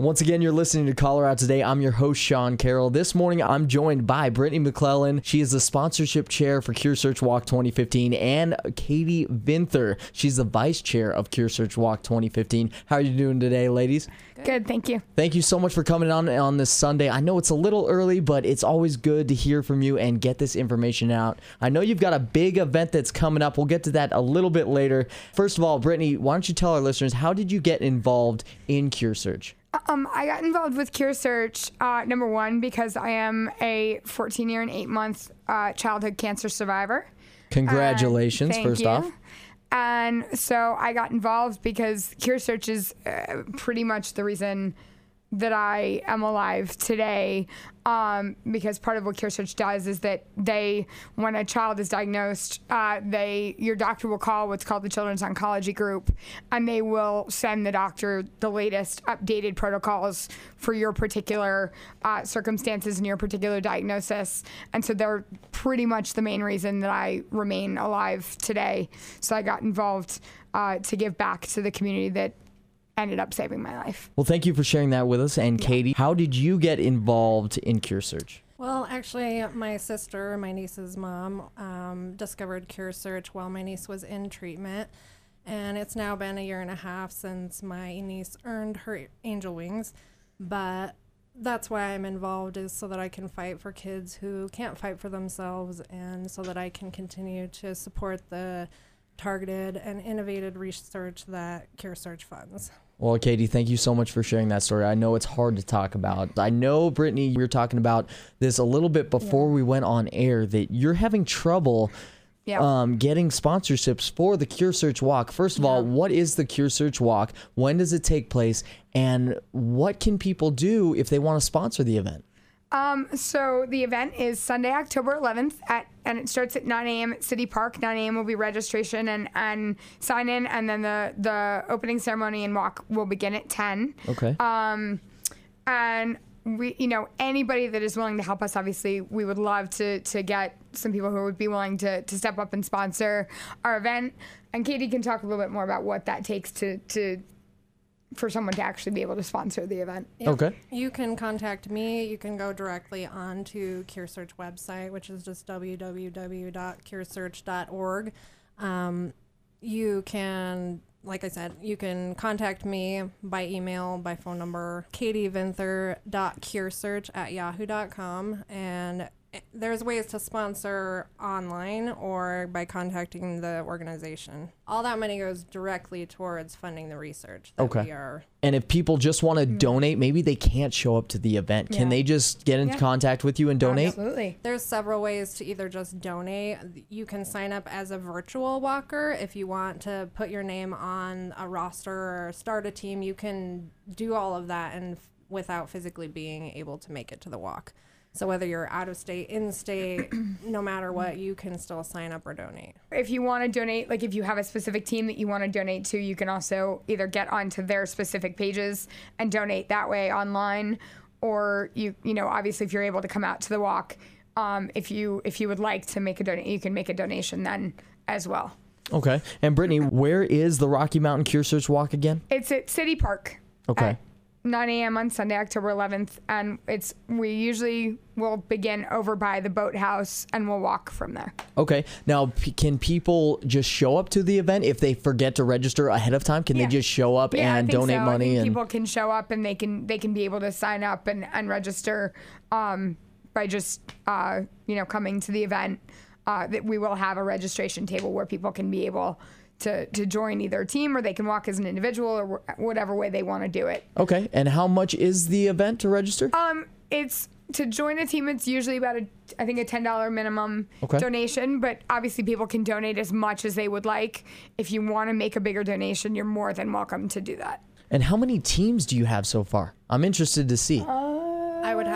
Once again, you're listening to Caller Out Today. I'm your host, Sean Carroll. This morning, I'm joined by Brittany McClellan. She is the sponsorship chair for Cure Search Walk 2015, and Katie Vinther. She's the vice chair of Cure Search Walk 2015. How are you doing today, ladies? Good, thank you. Thank you so much for coming on this Sunday. I know it's a little early, but it's always good to hear from you and get this information out. I know you've got a big event that's coming up. We'll get to that a little bit later. First of all, Brittany, why don't you tell our listeners, how did you get involved in Cure Search? I got involved with Cure Search, number one, because I am a 14-year and 8-month childhood cancer survivor. Congratulations, Thank first you. off. And so I got involved because Cure Search is pretty much the reason that I am alive today, because part of what Cure Search does is that when a child is diagnosed, your doctor will call what's called the Children's Oncology Group, and they will send the doctor the latest updated protocols for your particular circumstances and your particular diagnosis. And so they're pretty much the main reason that I remain alive today. So I got involved to give back to the community that ended up saving my life. Well, thank you for sharing that with us. And Katie, how did you get involved in Cure Search? Well, actually, my sister, my niece's mom, discovered Cure Search while my niece was in treatment. And it's now been 1.5 years since my niece earned her angel wings. But that's why I'm involved, is so that I can fight for kids who can't fight for themselves, and so that I can continue to support the targeted and innovative research that Cure Search funds. Well, Katie, thank you so much for sharing that story. I know it's hard to talk about. I know, Brittany, we were talking about this a little bit before we went on air, that you're having trouble getting sponsorships for the Cure Search Walk. First of all, what is the Cure Search Walk? When does it take place? And what can people do if they want to sponsor the event? So the event is Sunday, October 11th, and it starts at 9 a.m. at City Park. 9 a.m. will be registration and sign in, and then the opening ceremony and walk will begin at 10. Okay. And we, anybody that is willing to help us, obviously, we would love to get some people who would be willing to step up and sponsor our event. And Katie can talk a little bit more about what that takes for someone to actually be able to sponsor the event. Yep. Okay. You can contact me. You can go directly onto Cure Search website, which is just www.curesearch.org. You can, like I said, you can contact me by email, by phone number, katievinther.curesearch@yahoo.com. And there's ways to sponsor online or by contacting the organization. All that money goes directly towards funding the research that we are. And if people just want to donate, maybe they can't show up to the event. Can they just get in contact with you and donate? Absolutely. There's several ways to either just donate. You can sign up as a virtual walker. If you want to put your name on a roster or start a team, you can do all of that and without physically being able to make it to the walk. So whether you're out of state, in state, no matter what, you can still sign up or donate. If you want to donate, like if you have a specific team that you want to donate to, you can also either get onto their specific pages and donate that way online, or you obviously if you're able to come out to the walk, if you would like to make a donation, you can make a donation then as well. Okay. And Brittany, where is the Rocky Mountain Cure Search Walk again? It's at City Park. Okay. 9 a.m. on Sunday, October 11th, and we usually will begin over by the boathouse and we'll walk from there. Okay. Now, can people just show up to the event if they forget to register ahead of time? Can they just show up and donate money? I think people can show up and they can be able to sign up and register by just coming to the event. That we will have a registration table where people can be able to join either a team, or they can walk as an individual, or whatever way they want to do it. Okay. And how much is the event to register? It's to join a team. It's usually about I think a $10 minimum donation, but obviously people can donate as much as they would like. If you want to make a bigger donation, you're more than welcome to do that. And how many teams do you have so far? I'm interested to see. I would have to look.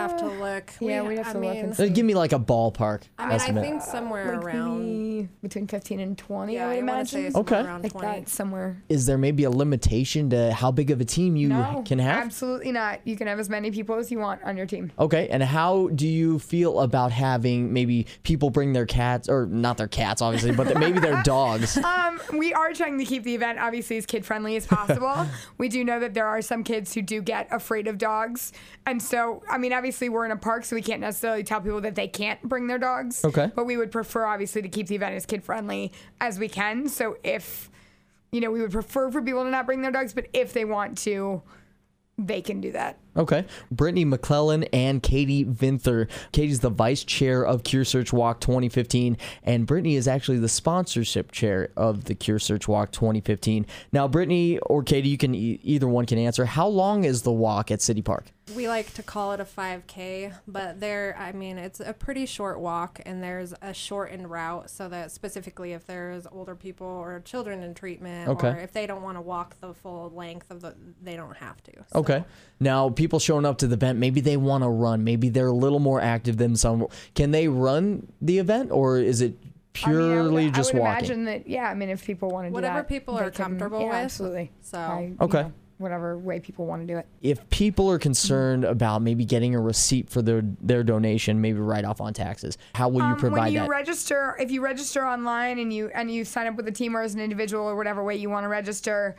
look. Yeah, we'd have to look and see. Give me like a ballpark I estimate. think somewhere Like around. maybe between 15 and 20, Yeah, I would I wanna imagine. say somewhere Okay. around Like 20. that, somewhere. Is there maybe a limitation to how big of a team you No, can have? absolutely not. You can have as many people as you want on your team. Okay, and how do you feel about having maybe people bring their cats, or not their cats, obviously, but maybe their dogs? We are trying to keep the event obviously as kid friendly as possible. We do know that there are some kids who do get afraid of dogs. And so, I mean, obviously we're in a park, so we can't necessarily tell people that they can't bring their dogs. Okay. But we would prefer obviously to keep the event as kid friendly as we can. So if, we would prefer for people to not bring their dogs, but if they want to, they can do that. Okay. Brittany McClellan and Katie Vinther. Katie's the vice chair of Cure Search Walk 2015, and Brittany is actually the sponsorship chair of the Cure Search Walk 2015. Now, Brittany or Katie, you can either one can answer. How long is the walk at City Park? We like to call it a 5K, but it's a pretty short walk, and there's a shortened route so that specifically if there's older people or children in treatment, Okay. or if they don't want to walk the full length of they don't have to. So. Okay. Now, people showing up to the event, maybe they want to run. Maybe they're a little more active than some. Can they run the event, or is it purely just I would walking? imagine that, if people want to do Whatever that. people they are comfortable with. Absolutely. So. Okay. Whatever way people want to do it. If people are concerned about maybe getting a receipt for their donation, maybe write off on taxes, how will you provide when you that? register, if you register online and you sign up with a team or as an individual or whatever way you want to register,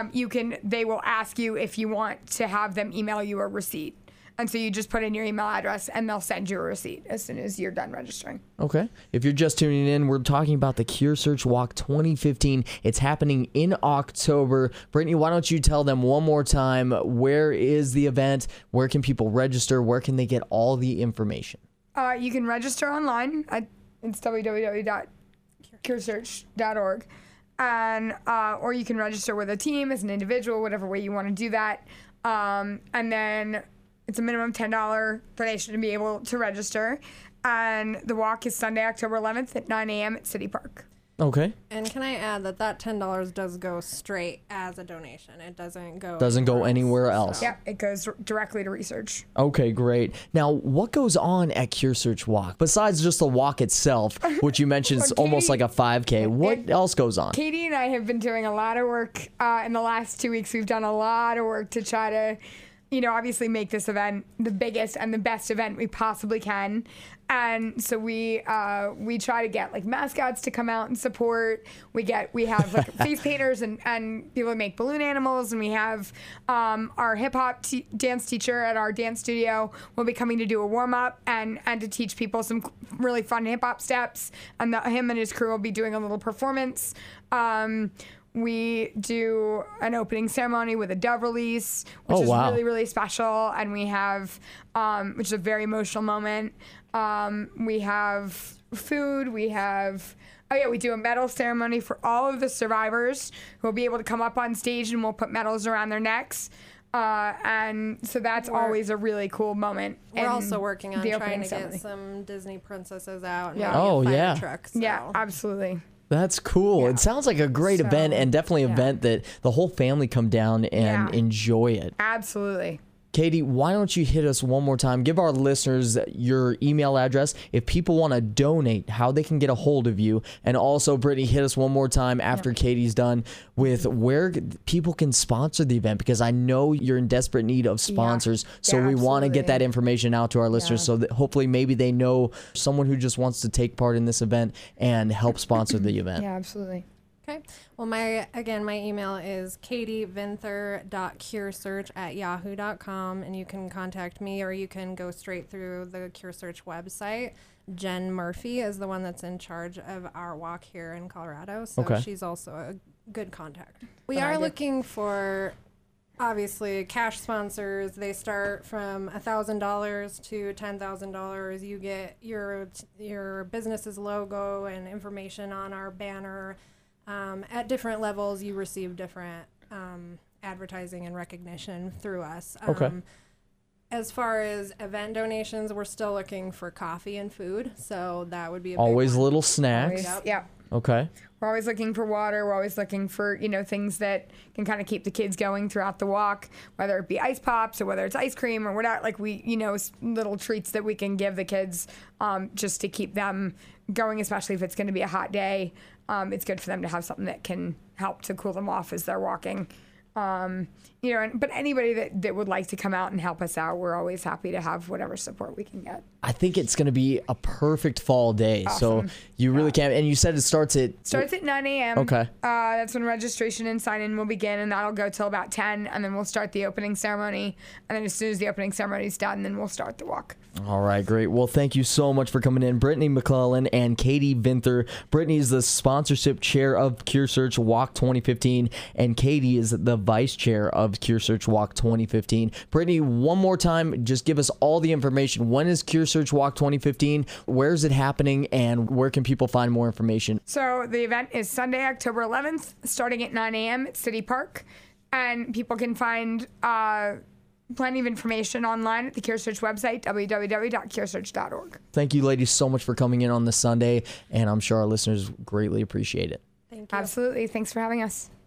they will ask you if you want to have them email you a receipt. And so you just put in your email address and they'll send you a receipt as soon as you're done registering. Okay. If you're just tuning in, we're talking about the Cure Search Walk 2015. It's happening in October. Brittany, why don't you tell them one more time, where is the event? Where can people register? Where can they get all the information? You can register online. It's www.curesearch.org. And or you can register with a team as an individual, whatever way you want to do that. And then it's a minimum $10 donation to be able to register. And the walk is Sunday, October 11th at 9 a.m. at City Park. Okay. And can I add that $10 does go straight as a donation? It doesn't go anywhere else. Yeah, it goes directly to research. Okay, great. Now, what goes on at Cure Search Walk besides just the walk itself, which you mentioned is almost like a 5K? What else goes on? Katie and I have been doing a lot of work in the last 2 weeks. We've done a lot of work to try to, obviously make this event the biggest and the best event we possibly can. And so we try to get like mascots to come out and support. We have like face painters and people that make balloon animals, and we have our hip hop dance teacher at our dance studio will be coming to do a warm up and to teach people some really fun hip hop steps. And him and his crew will be doing a little performance. We do an opening ceremony with a dove release, which is really, really special. And we have, which is a very emotional moment. We have food. We do a medal ceremony for all of the survivors who will be able to come up on stage, and we'll put medals around their necks. And so that's always a really cool moment. We're also working on trying to get some Disney princesses out. And yeah. Truck, so. Yeah, absolutely. That's cool. Yeah. It sounds like a great event, and definitely an event that the whole family come down and enjoy it. Absolutely. Katie, why don't you hit us one more time? Give our listeners your email address if people want to donate, how they can get a hold of you. And also, Brittany, hit us one more time after Katie's done with where people can sponsor the event, because I know you're in desperate need of sponsors. So we want to get that information out to our listeners so that hopefully maybe they know someone who just wants to take part in this event and help sponsor the event. Yeah, absolutely. Okay. Well, my email is katievinther.curesearch@yahoo.com, and you can contact me, or you can go straight through the Cure Search website. Jen Murphy is the one that's in charge of our walk here in Colorado, so she's also a good contact. We are looking for, obviously, cash sponsors. They start from $1,000 to $10,000. You get your business's logo and information on our banner. At different levels, you receive different advertising and recognition through us. As far as event donations, we're still looking for coffee and food, so that would be a always big one. little snacks. Yeah. Okay. We're always looking for water. We're always looking for, things that can kind of keep the kids going throughout the walk, whether it be ice pops or whether it's ice cream or whatever, like little treats that we can give the kids just to keep them going, especially if it's going to be a hot day. It's good for them to have something that can help to cool them off as they're walking. But anybody that would like to come out and help us out, we're always happy to have whatever support we can get. I think it's going to be a perfect fall day. Awesome. So you really can. And you said it starts at 9 a.m. Okay. That's when registration and sign-in will begin, and that'll go till about 10, and then we'll start the opening ceremony. And then as soon as the opening ceremony is done, then we'll start the walk. All right, great. Well, thank you so much for coming in, Brittany McClellan and Katie Vinther. Brittany is the sponsorship chair of Kearsarge Walk 2015, and Katie is the vice chair of Kearsarge Walk 2015. Brittany, one more time, just give us all the information. When is Kearsarge Walk 2015? Where is it happening, and where can people find more information? So the event is Sunday, October 11th, starting at 9 a.m. at City Park, and people can find plenty of information online at the Kearsarge website, www.kearsarge.org. Thank you, ladies, so much for coming in on this Sunday, and I'm sure our listeners greatly appreciate it. Thank you. Absolutely. Thanks for having us.